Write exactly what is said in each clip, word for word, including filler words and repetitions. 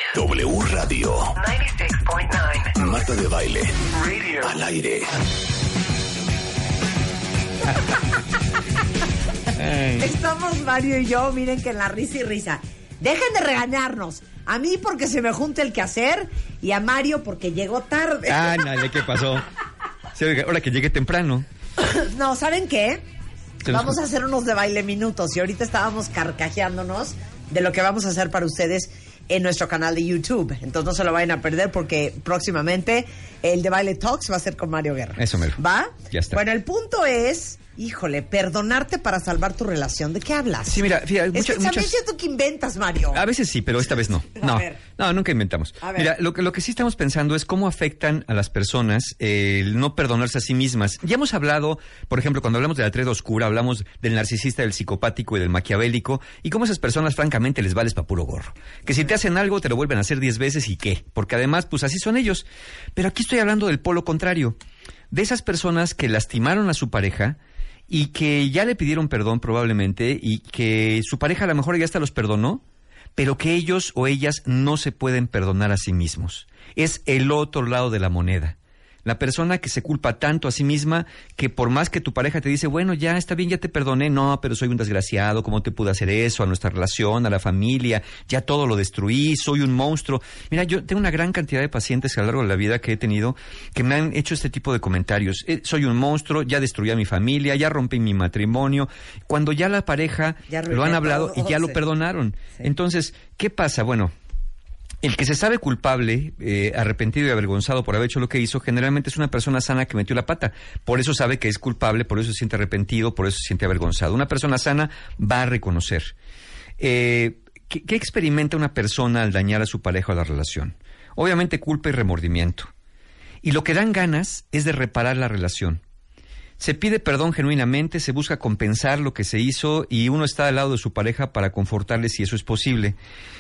W Radio noventa y seis punto nueve. Marta de Baile Radio. Al aire. Estamos Mario y yo, miren que en la risa y risa. Dejen de regañarnos. A mí porque se me junta el quehacer y a Mario porque llegó tarde. Ah, dale, ¿qué pasó? Sí, ahora que llegué temprano. No, ¿saben qué? Se nos- Vamos a hacer unos de baile minutos y ahorita estábamos carcajeándonos de lo que vamos a hacer para ustedes en nuestro canal de YouTube. Entonces no se lo vayan a perder porque próximamente el de Baile Talks va a ser con Mario Guerra. Eso mero. ¿Va? Ya está. Bueno, el punto es, híjole, perdonarte para salvar tu relación. ¿De qué hablas? Sí, mira, fíjate, es muchas, que también muchas... siento que inventas, Mario. A veces sí, pero esta vez no. A No, ver. no, nunca inventamos. A ver. Mira, lo que, lo que sí estamos pensando es cómo afectan a las personas eh, el no perdonarse a sí mismas. Ya hemos hablado, por ejemplo, cuando hablamos de la treda oscura, hablamos del narcisista, del psicopático y del maquiavélico, y cómo esas personas, francamente, les vales pa' puro gorro. Que si te hacen algo, te lo vuelven a hacer diez veces y qué. Porque además, pues así son ellos. Pero aquí estoy hablando del polo contrario. De esas personas que lastimaron a su pareja y que ya le pidieron perdón probablemente y que su pareja a lo mejor ya hasta los perdonó, pero que ellos o ellas no se pueden perdonar a sí mismos. Es el otro lado de la moneda. La persona que se culpa tanto a sí misma que por más que tu pareja te dice, bueno, ya está bien, ya te perdoné, no, pero soy un desgraciado, ¿cómo te pude hacer eso? A nuestra relación, a la familia, ya todo lo destruí, soy un monstruo. Mira, yo tengo una gran cantidad de pacientes a lo largo de la vida que he tenido que me han hecho este tipo de comentarios. Eh, soy un monstruo, ya destruí a mi familia, ya rompí mi matrimonio, cuando ya la pareja Ya lo han hablado y ya todo, lo sí. perdonaron. Sí. Entonces, ¿qué pasa? Bueno, el que se sabe culpable, eh, arrepentido y avergonzado por haber hecho lo que hizo, generalmente es una persona sana que metió la pata. Por eso sabe que es culpable, por eso se siente arrepentido, por eso se siente avergonzado. Una persona sana va a reconocer. Eh, ¿qué, ¿Qué experimenta una persona al dañar a su pareja o a la relación? Obviamente culpa y remordimiento. Y lo que dan ganas es de reparar la relación. Se pide perdón genuinamente, se busca compensar lo que se hizo y uno está al lado de su pareja para confortarle si eso es posible.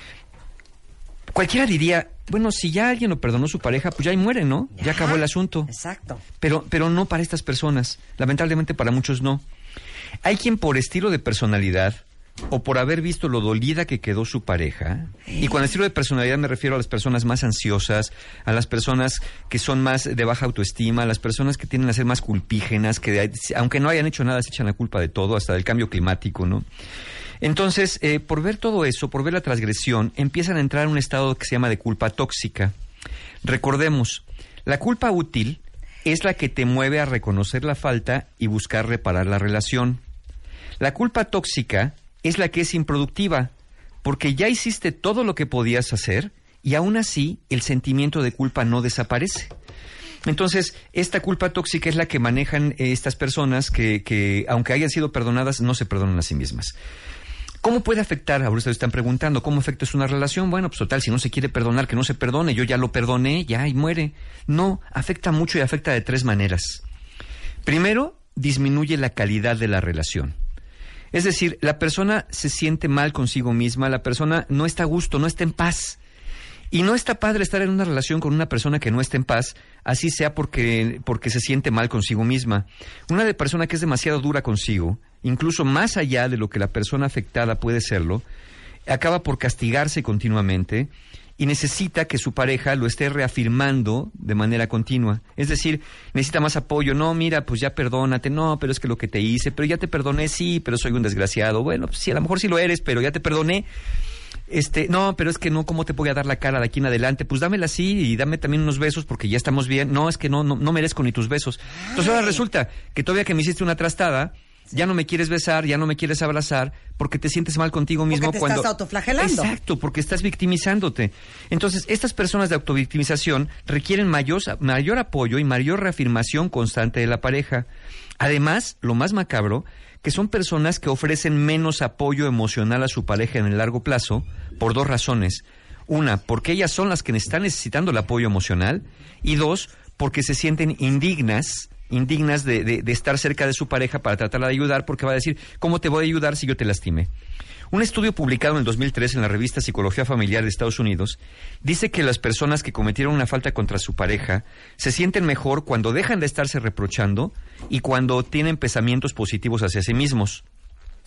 Cualquiera diría, bueno, si ya alguien lo perdonó su pareja, pues ya ahí muere, ¿no? Ya, ya acabó el asunto. Exacto. Pero, pero no para estas personas. Lamentablemente para muchos no. Hay quien por estilo de personalidad o por haber visto lo dolida que quedó su pareja, y con estilo de personalidad me refiero a las personas más ansiosas, a las personas que son más de baja autoestima, a las personas que tienden a ser más culpígenas, que aunque no hayan hecho nada se echan la culpa de todo, hasta del cambio climático, ¿no? Entonces, eh, por ver todo eso, por ver la transgresión, empiezan a entrar en un estado que se llama de culpa tóxica. Recordemos, la culpa útil es la que te mueve a reconocer la falta y buscar reparar la relación. La culpa tóxica es la que es improductiva, porque ya hiciste todo lo que podías hacer y aún así el sentimiento de culpa no desaparece. Entonces, esta culpa tóxica es la que manejan eh, estas personas que, que, aunque hayan sido perdonadas, no se perdonan a sí mismas. ¿Cómo puede afectar? Ahora ustedes están preguntando, ¿cómo afecta es una relación? Bueno, pues total, si no se quiere perdonar, que no se perdone, yo ya lo perdoné, ya, y muere. No, afecta mucho y afecta de tres maneras. Primero, disminuye la calidad de la relación. Es decir, la persona se siente mal consigo misma, la persona no está a gusto, no está en paz. Y no está padre estar en una relación con una persona que no está en paz, así sea porque, porque se siente mal consigo misma. Una de persona que es demasiado dura consigo, incluso más allá de lo que la persona afectada puede serlo, acaba por castigarse continuamente y necesita que su pareja lo esté reafirmando de manera continua. Es decir, necesita más apoyo. No, mira, pues ya perdónate. No, pero es que lo que te hice, pero ya te perdoné, sí, pero soy un desgraciado. Bueno, pues sí, a lo mejor sí lo eres, pero ya te perdoné. Este, no, pero es que no, ¿cómo te voy a dar la cara de aquí en adelante? Pues dámela así y dame también unos besos porque ya estamos bien. No, es que no, no, no merezco ni tus besos. Entonces ahora resulta que todavía que me hiciste una trastada, ya no me quieres besar, ya no me quieres abrazar, porque te sientes mal contigo mismo. Porque te cuando estás autoflagelando. Exacto, porque estás victimizándote. Entonces, estas personas de autovictimización requieren mayor, mayor apoyo y mayor reafirmación constante de la pareja. Además, lo más macabro, que son personas que ofrecen menos apoyo emocional a su pareja en el largo plazo por dos razones. Una, porque ellas son las que están necesitando el apoyo emocional, y dos, porque se sienten indignas, indignas de, de, de estar cerca de su pareja para tratarla de ayudar, porque va a decir, ¿cómo te voy a ayudar si yo te lastimé? Un estudio publicado en el dos mil tres en la revista Psicología Familiar de Estados Unidos dice que las personas que cometieron una falta contra su pareja se sienten mejor cuando dejan de estarse reprochando y cuando tienen pensamientos positivos hacia sí mismos.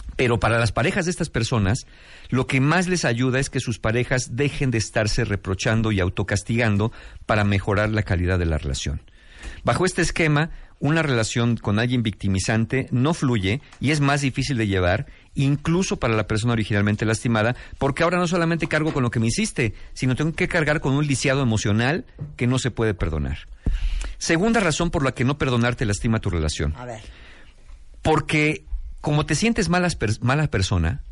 Pero para las parejas de estas personas, lo que más les ayuda es que sus parejas dejen de estarse reprochando y autocastigando para mejorar la calidad de la relación. Bajo este esquema, una relación con alguien victimizante no fluye y es más difícil de llevar, incluso para la persona originalmente lastimada, porque ahora no solamente cargo con lo que me hiciste, sino tengo que cargar con un lisiado emocional que no se puede perdonar. Segunda razón por la que no perdonar te lastima tu relación. A ver. Porque como te sientes malas per- mala persona,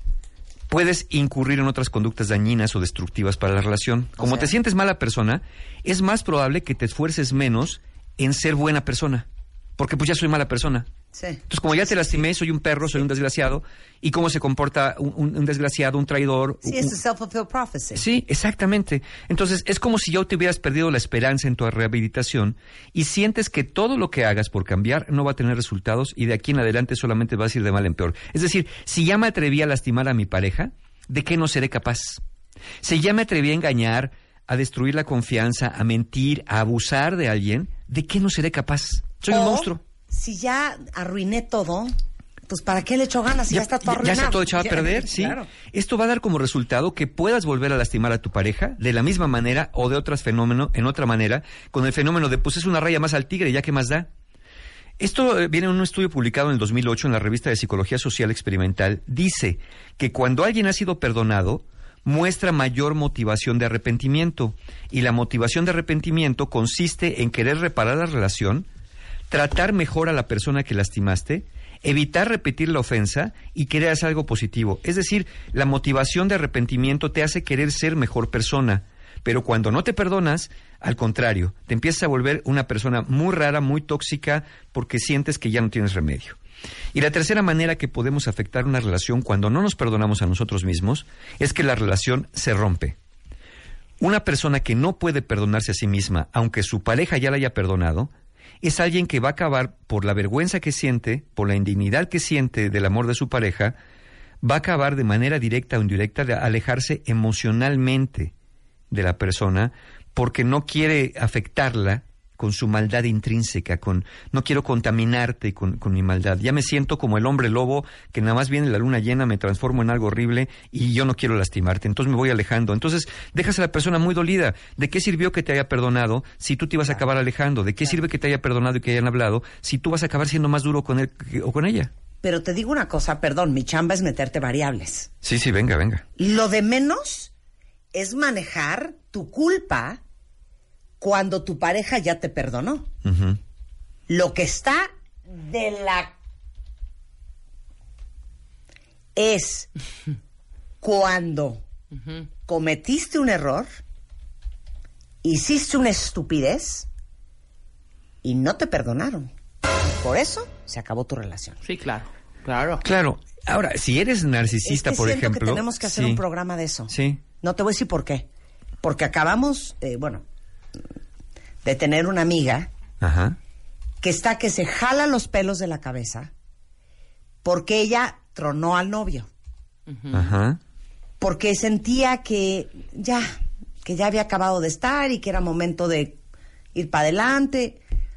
puedes incurrir en otras conductas dañinas o destructivas para la relación. Como O sea, te sientes mala persona, es más probable que te esfuerces menos en ser buena persona, porque pues ya soy mala persona. Sí. Entonces, como ya te lastimé, soy un perro, soy un desgraciado, y cómo se comporta un, un, un desgraciado, un traidor. Sí, un, es self-fulfilled prophecy. Sí, exactamente. Entonces, es como si ya te hubieras perdido la esperanza en tu rehabilitación y sientes que todo lo que hagas por cambiar no va a tener resultados y de aquí en adelante solamente vas a ir de mal en peor. Es decir, si ya me atreví a lastimar a mi pareja, ¿de qué no seré capaz? Si ya me atreví a engañar, a destruir la confianza, a mentir, a abusar de alguien, ¿de qué no seré capaz? Soy o, un monstruo. Si ya arruiné todo, pues ¿para qué le echo ganas? Si ya, ya está todo ya, arruinado. ya está todo echado a Ya, perder, sí. Claro. Esto va a dar como resultado que puedas volver a lastimar a tu pareja de la misma manera o de otros fenómenos, en otra manera, con el fenómeno de pues es una raya más al tigre, ya que más da. Esto eh, viene en un estudio publicado en el dos mil ocho en la revista de Psicología Social Experimental. Dice que cuando alguien ha sido perdonado, muestra mayor motivación de arrepentimiento. Y la motivación de arrepentimiento consiste en querer reparar la relación, tratar mejor a la persona que lastimaste, evitar repetir la ofensa y querer hacer algo positivo. Es decir, la motivación de arrepentimiento te hace querer ser mejor persona. Pero cuando no te perdonas, al contrario, te empiezas a volver una persona muy rara, muy tóxica, porque sientes que ya no tienes remedio. Y la tercera manera que podemos afectar una relación cuando no nos perdonamos a nosotros mismos es que la relación se rompe. Una persona que no puede perdonarse a sí misma, aunque su pareja ya la haya perdonado, es alguien que va a acabar por la vergüenza que siente, por la indignidad que siente del amor de su pareja, va a acabar de manera directa o indirecta de alejarse emocionalmente de la persona porque no quiere afectarla con su maldad intrínseca, con no quiero contaminarte con, con mi maldad. Ya me siento como el hombre lobo que nada más viene la luna llena, me transformo en algo horrible y yo no quiero lastimarte, entonces me voy alejando. Entonces dejas a la persona muy dolida. ¿De qué sirvió que te haya perdonado si tú te ibas a acabar alejando? ¿De qué sirve que te haya perdonado y que hayan hablado si tú vas a acabar siendo más duro con él o con ella? Pero te digo una cosa, perdón, mi chamba es meterte variables. Sí, sí, venga, venga. Lo de menos es manejar tu culpa cuando tu pareja ya te perdonó. Uh-huh. Lo que está de la... es cuando uh-huh. cometiste un error, hiciste una estupidez y no te perdonaron. Por eso se acabó tu relación. Sí, claro, claro. Claro. Ahora, si eres narcisista, es que por siento ejemplo... que tenemos que hacer sí. un programa de eso. Sí. No te voy a decir por qué. Porque acabamos, eh, bueno, de tener una amiga Ajá. que está que se jala los pelos de la cabeza porque ella tronó al novio. Uh-huh. Ajá. Porque sentía que ya, que ya había acabado de estar y que era momento de ir para adelante.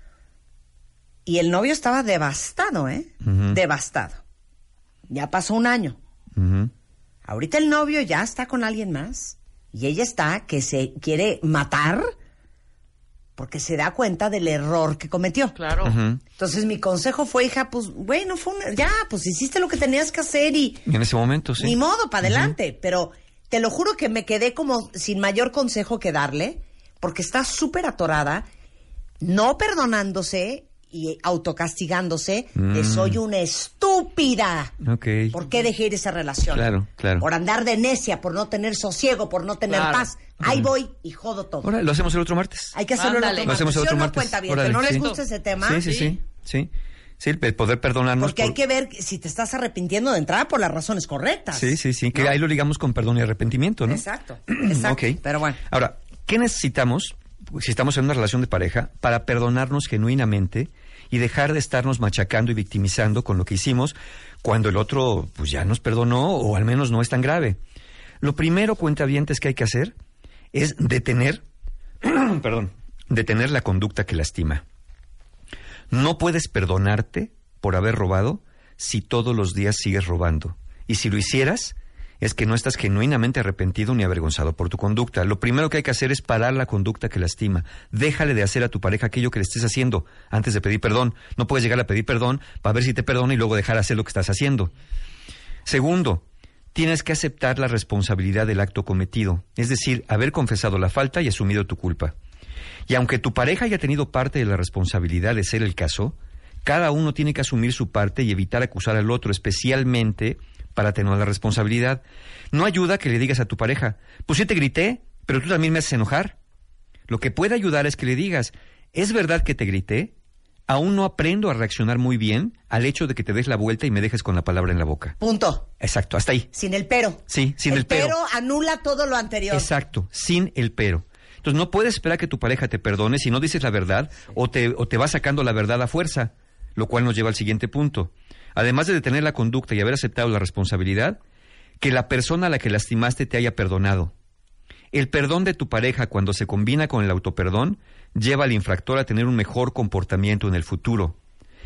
Y el novio estaba devastado, ¿eh? Uh-huh. Devastado. Ya pasó un año. Uh-huh. Ahorita el novio ya está con alguien más y ella está que se quiere matar porque se da cuenta del error que cometió. Claro. Uh-huh. Entonces mi consejo fue, hija, pues, bueno, fue un, ya, pues hiciste lo que tenías que hacer y... En ese momento, sí. Ni modo, para adelante. Uh-huh. Pero te lo juro que me quedé como sin mayor consejo que darle porque está súper atorada, no perdonándose y autocastigándose Mm. de soy una estúpida. Ok. ¿Por qué dejé ir esa relación? Claro, claro. Por andar de necia, por no tener sosiego, por no tener Claro. paz. Ahí voy y jodo todo. Ahora, lo hacemos el otro martes. Hay que hacerlo Ándale. el Lo otro hacemos el martes. otro ¿Sí o no martes. cuenta bien? Órale, ¿Que no les sí. gusta ese tema? Sí, sí, sí. Sí, sí el poder perdonarnos. Porque hay por- que ver si te estás arrepintiendo de entrada por las razones correctas. Sí, sí, sí. Que ¿no? ahí lo ligamos con perdón y arrepentimiento, ¿no? Exacto, exacto. Ok. Pero bueno. Ahora, ¿qué necesitamos, si estamos en una relación de pareja, para perdonarnos genuinamente y dejar de estarnos machacando y victimizando con lo que hicimos cuando el otro pues ya nos perdonó o al menos no es tan grave? Lo primero, cuentavientes, que hay que hacer es detener, perdón, detener la conducta que lastima. No puedes perdonarte por haber robado si todos los días sigues robando. Y si lo hicieras, es que no estás genuinamente arrepentido ni avergonzado por tu conducta. Lo primero que hay que hacer es parar la conducta que lastima. Déjale de hacer a tu pareja aquello que le estés haciendo antes de pedir perdón. No puedes llegar a pedir perdón para ver si te perdona y luego dejar de hacer lo que estás haciendo. Segundo, tienes que aceptar la responsabilidad del acto cometido, es decir, haber confesado la falta y asumido tu culpa. Y aunque tu pareja haya tenido parte de la responsabilidad de ser el caso, cada uno tiene que asumir su parte y evitar acusar al otro, especialmente para tener la responsabilidad. No ayuda que le digas a tu pareja, pues sí te grité, pero tú también me haces enojar. Lo que puede ayudar es que le digas, ¿es verdad que te grité? Aún no aprendo a reaccionar muy bien al hecho de que te des la vuelta y me dejes con la palabra en la boca. Punto. Exacto, hasta ahí. Sin el pero. Sí, sin el, el pero. El pero anula todo lo anterior. Exacto, sin el pero. Entonces no puedes esperar que tu pareja te perdone si no dices la verdad o te, o te va sacando la verdad a fuerza, lo cual nos lleva al siguiente punto. Además de detener la conducta y haber aceptado la responsabilidad, que la persona a la que lastimaste te haya perdonado. El perdón de tu pareja, cuando se combina con el autoperdón, lleva al infractor a tener un mejor comportamiento en el futuro.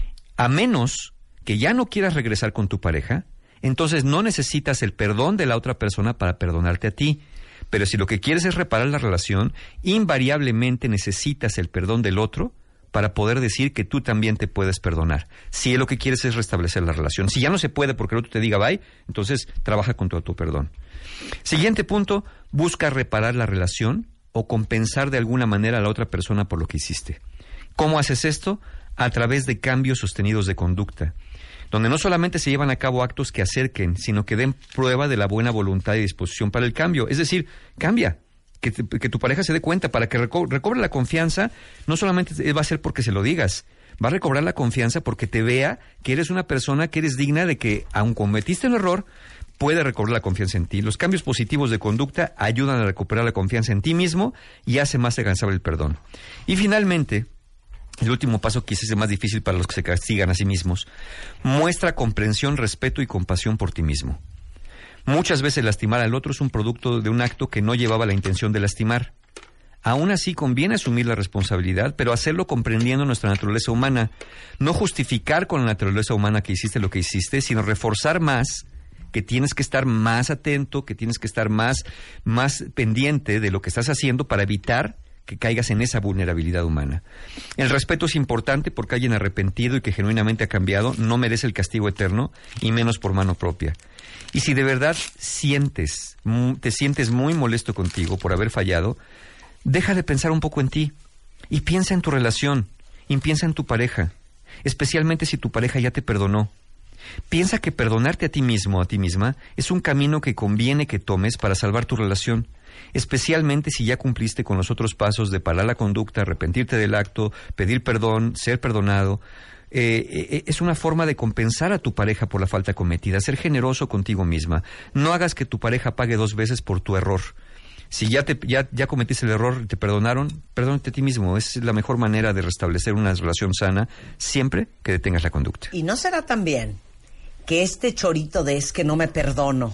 A menos que ya no quieras regresar con tu pareja, entonces no necesitas el perdón de la otra persona para perdonarte a ti. Pero si lo que quieres es reparar la relación, invariablemente necesitas el perdón del otro para poder decir que tú también te puedes perdonar. Si lo que quieres es restablecer la relación. Si ya no se puede porque el otro te diga bye, entonces trabaja con tu autoperdón. Siguiente punto, busca reparar la relación o compensar de alguna manera a la otra persona por lo que hiciste. ¿Cómo haces esto? A través de cambios sostenidos de conducta, donde no solamente se llevan a cabo actos que acerquen, sino que den prueba de la buena voluntad y disposición para el cambio. Es decir, cambia. Que, te, que tu pareja se dé cuenta, para que reco- recobre la confianza, no solamente va a ser porque se lo digas, va a recobrar la confianza porque te vea que eres una persona que eres digna de que, aun cometiste un error, puede recobrar la confianza en ti. Los cambios positivos de conducta ayudan a recuperar la confianza en ti mismo y hace más alcanzable el perdón. Y finalmente, el último paso quizás es el más difícil para los que se castigan a sí mismos, muestra comprensión, respeto y compasión por ti mismo. Muchas veces lastimar al otro es un producto de un acto que no llevaba la intención de lastimar. Aún así conviene asumir la responsabilidad, pero hacerlo comprendiendo nuestra naturaleza humana. No justificar con la naturaleza humana que hiciste lo que hiciste, sino reforzar más que tienes que estar más atento, que tienes que estar más, más pendiente de lo que estás haciendo para evitar que caigas en esa vulnerabilidad humana. El respeto es importante porque alguien arrepentido y que genuinamente ha cambiado no merece el castigo eterno y menos por mano propia. Y si de verdad sientes, te sientes muy molesto contigo por haber fallado, deja de pensar un poco en ti y piensa en tu relación y piensa en tu pareja, especialmente si tu pareja ya te perdonó. Piensa que perdonarte a ti mismo o a ti misma es un camino que conviene que tomes para salvar tu relación, especialmente si ya cumpliste con los otros pasos de parar la conducta, arrepentirte del acto, pedir perdón, ser perdonado. Eh, eh, es una forma de compensar a tu pareja por la falta cometida, ser generoso contigo misma. No hagas que tu pareja pague dos veces por tu error. Si ya te ya, ya cometiste el error y te perdonaron, perdónate a ti mismo. Es la mejor manera de restablecer una relación sana siempre que detengas la conducta. ¿Y no será también que este chorito de es que no me perdono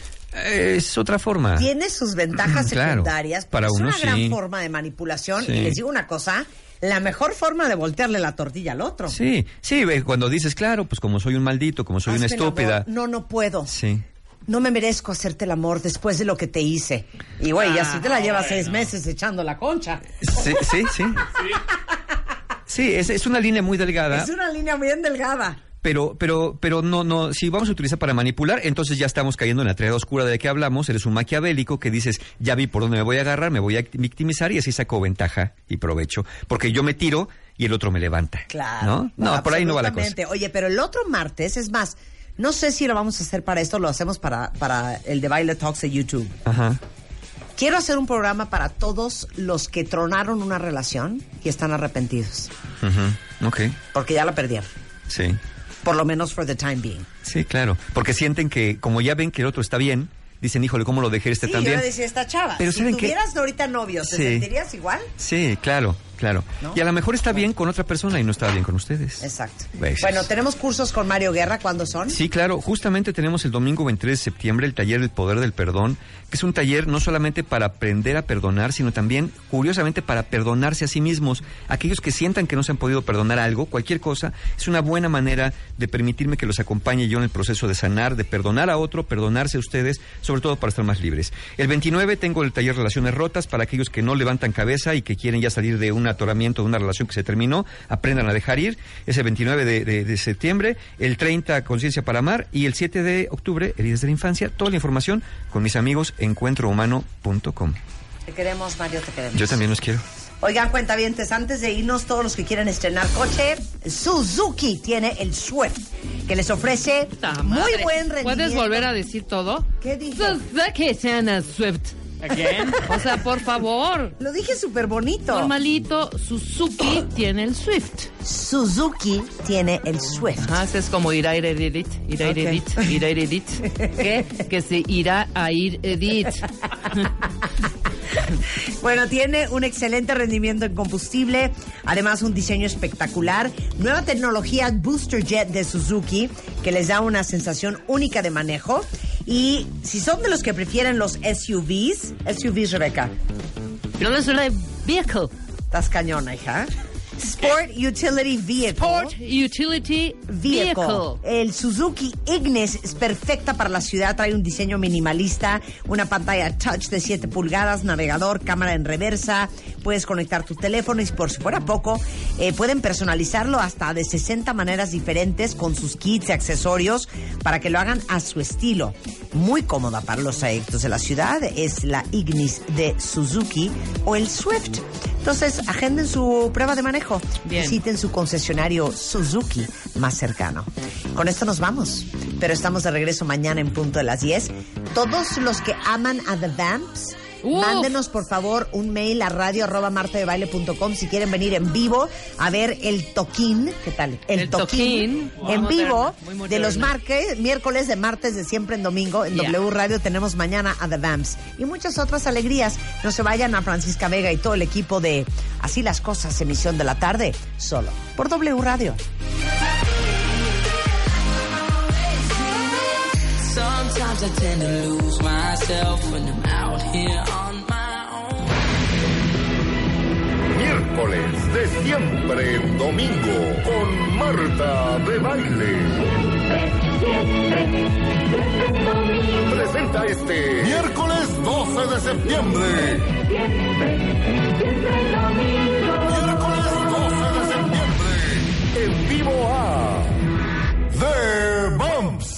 es otra forma? Tiene sus ventajas claro, secundarias, para es uno, una gran sí. forma de manipulación. Sí. Y les digo una cosa, la mejor forma de voltearle la tortilla al otro. Sí, sí, cuando dices, claro, pues como soy un maldito, como soy Hazme una estúpida. el amor. No, no puedo. Sí. No me merezco hacerte el amor después de lo que te hice. Y güey, ah, así te la llevas bueno. seis meses echando la concha. Sí, sí, sí. Sí, es, es una línea muy delgada. Es una línea bien delgada. Pero, pero, pero no, no, si vamos a utilizar para manipular, entonces ya estamos cayendo en la triada oscura de que hablamos. Eres un maquiavélico que dices, ya vi por dónde me voy a agarrar, me voy a victimizar y así saco ventaja y provecho. Porque yo me tiro y el otro me levanta. Claro. ¿No? No, por ahí no va la cosa. Oye, pero el otro martes, es más, no sé si lo vamos a hacer para esto, lo hacemos para, para el de Baile Talks de YouTube. Ajá. Quiero hacer un programa para todos los que tronaron una relación y están arrepentidos. Uh-huh. Ok. Porque ya la perdieron. Sí. Por lo menos for the time being. Sí, claro. Porque sienten que, como ya ven que el otro está bien, dicen, híjole, ¿cómo lo dejé este sí, también? Sí, yo le decía esta chava, pero si tuvieras que... ahorita novio, ¿te sí. sentirías igual? Sí, claro. Claro. ¿No? Y a lo mejor está bien con otra persona y no está bien con ustedes. Exacto. Gracias. Bueno, tenemos cursos con Mario Guerra. ¿Cuándo son? Sí, claro. Justamente tenemos el domingo veintitrés de septiembre el taller El Poder del Perdón, que es un taller no solamente para aprender a perdonar, sino también, curiosamente, para perdonarse a sí mismos. Aquellos que sientan que no se han podido perdonar algo, cualquier cosa, es una buena manera de permitirme que los acompañe yo en el proceso de sanar, de perdonar a otro, perdonarse a ustedes, sobre todo para estar más libres. El veintinueve tengo el taller Relaciones Rotas para aquellos que no levantan cabeza y que quieren ya salir de un atoramiento, de una relación que se terminó, aprendan a dejar ir. Es el veintinueve de, de, de septiembre, el treinta Conciencia para Amar y el siete de octubre Heridas de la Infancia. Toda la información con mis amigos encuentro humano punto com. Te queremos, Mario, te queremos. Yo también los quiero. Oigan, cuentavientes, antes de irnos, todos los que quieren estrenar coche, Suzuki tiene el Swift, que les ofrece Puta muy madre. buen rendimiento. ¿Puedes volver a decir todo? ¿Qué dije? Suzuki Sienna Swift. Again. O sea, por favor. Lo dije súper bonito. Normalito, Suzuki tiene el Swift. Suzuki tiene el Swift. Ajá, ese es como irá a ir edit, irá a ir Ok. edit, irá a ir edit. ¿Qué? Que se irá a ir edit. Bueno, tiene un excelente rendimiento en combustible, además un diseño espectacular, nueva tecnología Booster Jet de Suzuki que les da una sensación única de manejo. Y si son de los que prefieren los S U Vs, S U Vs, Rebeca, Pero no es una vehicle. estás cañona, hija. Sport Utility Vehicle. Sport Utility Vehicle. Vehicle. El Suzuki Ignis es perfecta para la ciudad, trae un diseño minimalista, una pantalla touch de siete pulgadas, navegador, cámara en reversa, puedes conectar tu teléfono y por si fuera poco, eh, pueden personalizarlo hasta de sesenta maneras diferentes con sus kits y accesorios para que lo hagan a su estilo. Muy cómoda para los trayectos de la ciudad es la Ignis de Suzuki o el Swift. Entonces, agenden su prueba de manejo. Bien. Visiten su concesionario Suzuki más cercano. Con esto nos vamos, pero estamos de regreso mañana en punto de las diez. Todos los que aman a The Vamps, Uf. mándenos por favor un mail a radio arroba marta de baile punto com si quieren venir en vivo a ver el toquín. ¿Qué tal? El, El toquín, toquín. Muy en vivo moderno, muy moderno. de los marques, miércoles, de martes, de siempre en domingo. En Yeah. W Radio tenemos mañana a The Vamps y muchas otras alegrías. No se vayan a Francisca Vega y todo el equipo de Así las Cosas, emisión de la tarde, solo por W Radio. Sometimes I tend to lose myself when I'm out here on my own. Miércoles de siempre en domingo con Marta de Baile. Presenta este miércoles doce de septiembre. Miércoles doce de septiembre. En vivo a The Bumps.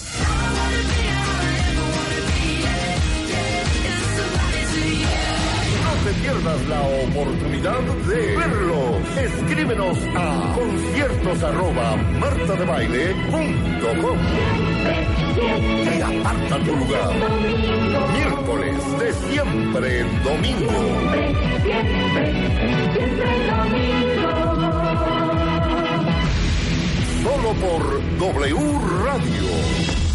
No te pierdas la oportunidad de verlos. Escríbenos a conciertos arroba martadebaile punto com y aparta tu lugar. Miércoles de siempre en domingo. Solo por W Radio.